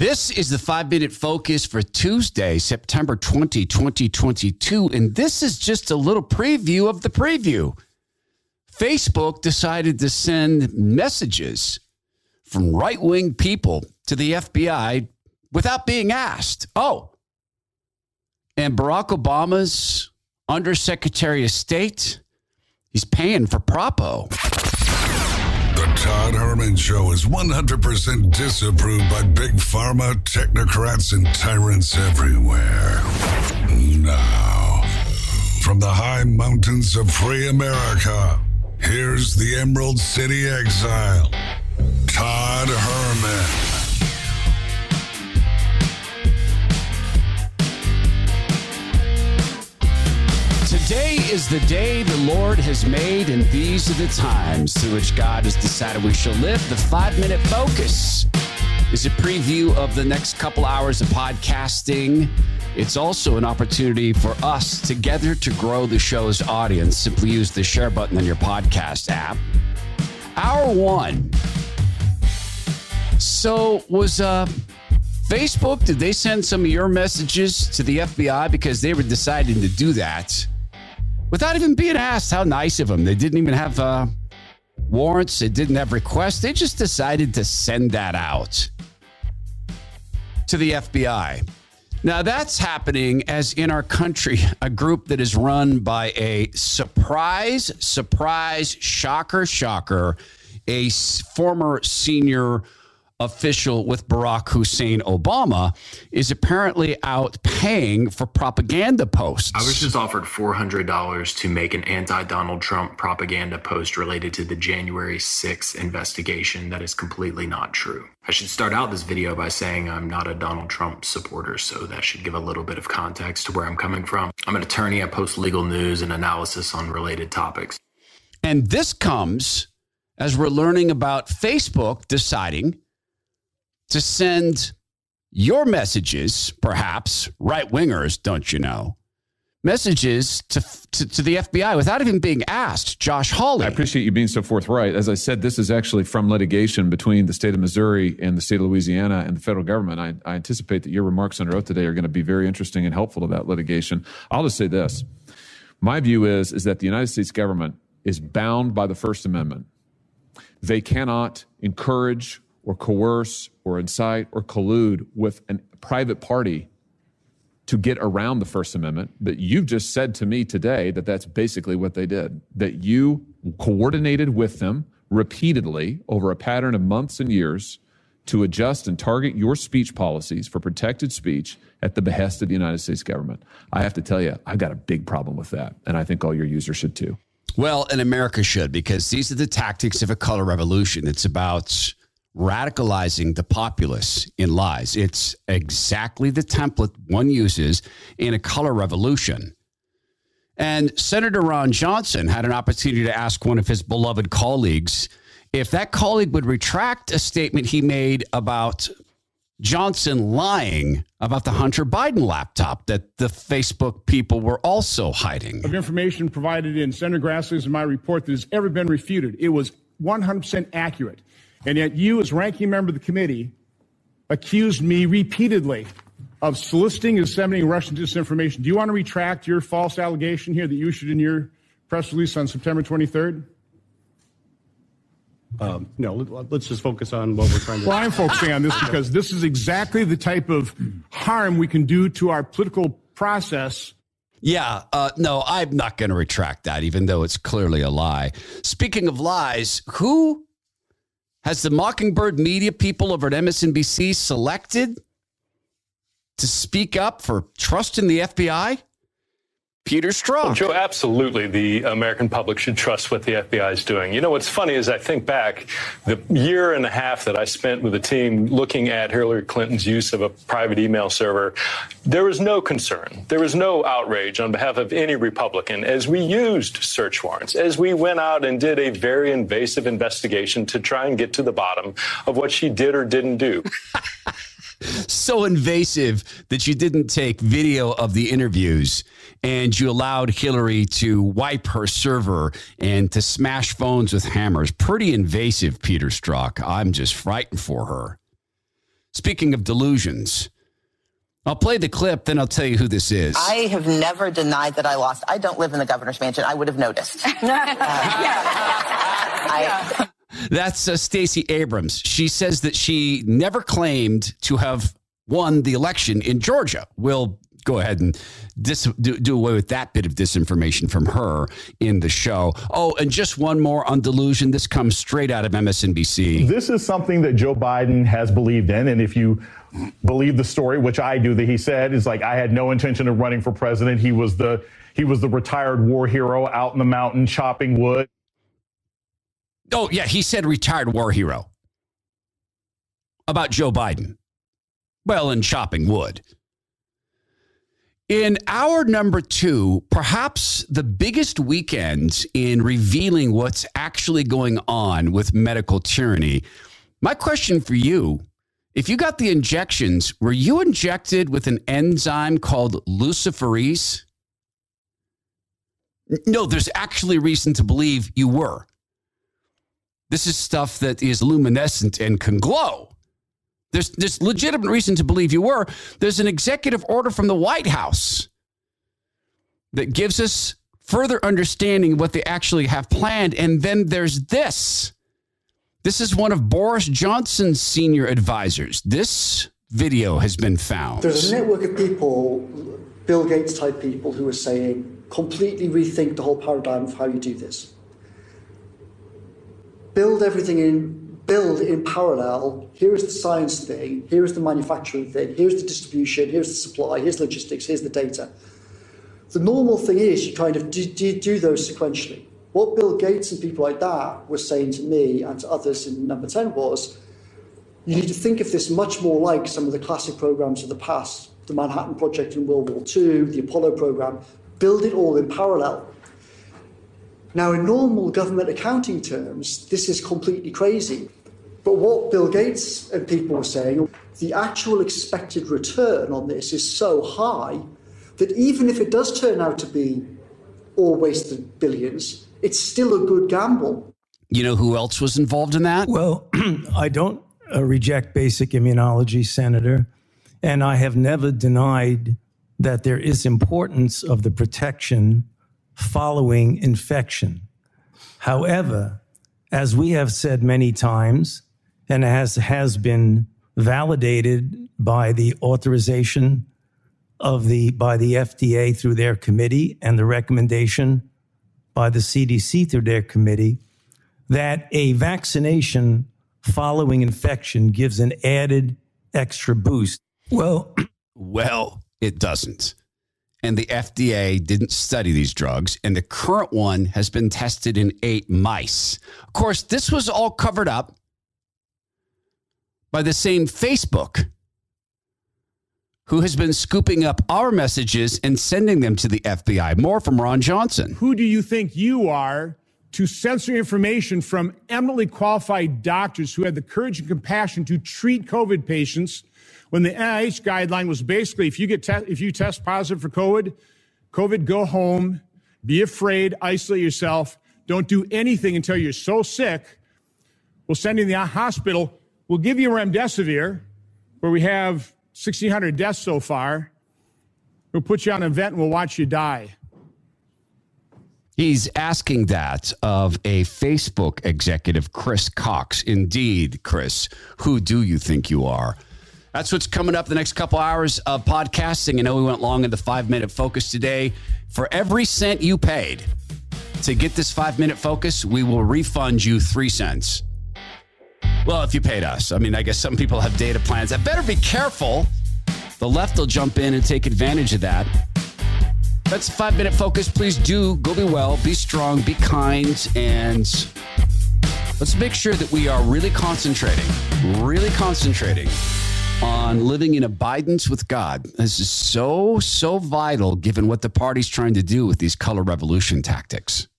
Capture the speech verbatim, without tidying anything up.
This is the five-minute focus for Tuesday, September twentieth, twenty twenty-two, and this is just a little preview of the preview. Facebook decided to send messages from right-wing people to the F B I without being asked. Oh, and Barack Obama's Undersecretary of State, he's paying for Propo. The Todd Herman Show is one hundred percent disapproved by big pharma, technocrats, and tyrants everywhere. Now, from the high mountains of free America, here's the Emerald City exile, Todd Herman. Today is the day the Lord has made, and these are the times through which God has decided we shall live. The five-minute focus is a preview of the next couple hours of podcasting. It's also an opportunity for us together to grow the show's audience. Simply use the share button on your podcast app. Hour one. So was uh, Facebook, did they send some of your messages to the F B I because they were deciding to do that without even being asked? How nice of them. They didn't even have uh, warrants. They didn't have requests. They just decided to send that out to the F B I. Now, that's happening as in our country, a group that is run by a surprise, surprise, shocker, shocker, a former senior official with Barack Hussein Obama is apparently out paying for propaganda posts. I was just offered four hundred dollars to make an anti-Donald Trump propaganda post related to the January sixth investigation. That is completely not true. I should start out this video by saying I'm not a Donald Trump supporter, so that should give a little bit of context to where I'm coming from. I'm an attorney. I post legal news and analysis on related topics. And this comes as we're learning about Facebook deciding to send your messages, perhaps right-wingers, don't you know, messages to, to to the F B I without even being asked. Josh Hawley. I appreciate you being so forthright. As I said, this is actually from litigation between the state of Missouri and the state of Louisiana and the federal government. I, I anticipate that your remarks under oath today are going to be very interesting and helpful to that litigation. I'll just say this. My view is, is that the United States government is bound by the First Amendment. They cannot encourage or coerce or incite or collude with a private party to get around the First Amendment. But you've just said to me today that that's basically what they did, that you coordinated with them repeatedly over a pattern of months and years to adjust and target your speech policies for protected speech at the behest of the United States government. I have to tell you, I've got a big problem with that, and I think all your users should too. Well, and America should, because these are the tactics of a color revolution. It's about radicalizing the populace in lies. It's exactly the template one uses in a color revolution. And Senator Ron Johnson had an opportunity to ask one of his beloved colleagues if that colleague would retract a statement he made about Johnson lying about the Hunter Biden laptop that the Facebook people were also hiding. Of information provided in Senator Grassley's and my report that has ever been refuted. It was one hundred percent accurate. And yet you, as ranking member of the committee, accused me repeatedly of soliciting and disseminating Russian disinformation. Do you want to retract your false allegation here that you issued in your press release on September twenty-third? Um, no, let's just focus on what we're trying to do. Well, I'm focusing on this because this is exactly the type of harm we can do to our political process. Yeah, uh, no, I'm not going to retract that, even though it's clearly a lie. Speaking of lies, who has the Mockingbird media people over at M S N B C selected to speak up for trust in the F B I? Peter Strzok. Well, Joe, absolutely. The American public should trust what the F B I is doing. You know, what's funny is I think back the year and a half that I spent with the team looking at Hillary Clinton's use of a private email server. There was no concern. There was no outrage on behalf of any Republican as we used search warrants, as we went out and did a very invasive investigation to try and get to the bottom of what she did or didn't do. So invasive that you didn't take video of the interviews and you allowed Hillary to wipe her server and to smash phones with hammers. Pretty invasive, Peter Strzok. I'm just frightened for her. Speaking of delusions, I'll play the clip, then I'll tell you who this is. I have never denied that I lost. I don't live in the governor's mansion. I would have noticed. uh, yeah. I, That's uh, Stacey Abrams. She says that she never claimed to have won the election in Georgia. We'll go ahead and dis- do, do away with that bit of disinformation from her in the show. Oh, and just one more on delusion. This comes straight out of M S N B C. This is something that Joe Biden has believed in. And if you believe the story, which I do, that he said is like, I had no intention of running for president. He was the he was the retired war hero out in the mountain chopping wood. Oh, yeah, he said retired war hero about Joe Biden. Well, and chopping wood. In hour number two, perhaps the biggest weekend in revealing what's actually going on with medical tyranny, my question for you, if you got the injections, were you injected with an enzyme called luciferase? No, there's actually reason to believe you were. This is stuff that is luminescent and can glow. There's, there's legitimate reason to believe you were. There's an executive order from the White House that gives us further understanding of what they actually have planned. And then there's this. This is one of Boris Johnson's senior advisors. This video has been found. There's a network of people, Bill Gates type people, who are saying, completely rethink the whole paradigm of how you do this. Build everything in, build in parallel. Here is the science thing. Here is the manufacturing thing. Here's the distribution. Here's the supply. Here's logistics. Here's the data. The normal thing is you kind of do, do, do those sequentially. What Bill Gates and people like that were saying to me and to others in number ten was, you need to think of this much more like some of the classic programs of the past, the Manhattan Project in World War Two, the Apollo program. Build it all in parallel. Now, in normal government accounting terms, this is completely crazy. But what Bill Gates and people were saying, the actual expected return on this is so high that even if it does turn out to be all wasted billions, it's still a good gamble. You know who else was involved in that? Well, I don't uh, reject basic immunology, Senator, and I have never denied that there is importance of the protection following infection. However, as we have said many times, and as has been validated by the authorization of the by the F D A through their committee and the recommendation by the C D C through their committee, that a vaccination following infection gives an added extra boost. Well, well, it doesn't. And the F D A didn't study these drugs, and the current one has been tested in eight mice. Of course, this was all covered up by the same Facebook, who has been scooping up our messages and sending them to the F B I. More from Ron Johnson. Who do you think you are to censor information from eminently qualified doctors who had the courage and compassion to treat COVID patients when the N I H guideline was basically, if you get te- if you test positive for COVID, COVID, go home, be afraid, isolate yourself, don't do anything until you're so sick. We'll send you to the hospital. We'll give you remdesivir, where we have sixteen hundred deaths so far. We'll put you on an event and we'll watch you die. He's asking that of a Facebook executive, Chris Cox. Indeed, Chris, who do you think you are? That's what's coming up the next couple hours of podcasting. I know we went long in the five-minute focus today. For every cent you paid to get this five-minute focus, we will refund you three cents. Well, if you paid us. I mean, I guess some people have data plans. I better be careful. The left will jump in and take advantage of that. That's a five-minute focus. Please do go be well, be strong, be kind, and let's make sure that we are really concentrating, really concentrating on living in abidance with God. This is so, so vital given what the party's trying to do with these color revolution tactics.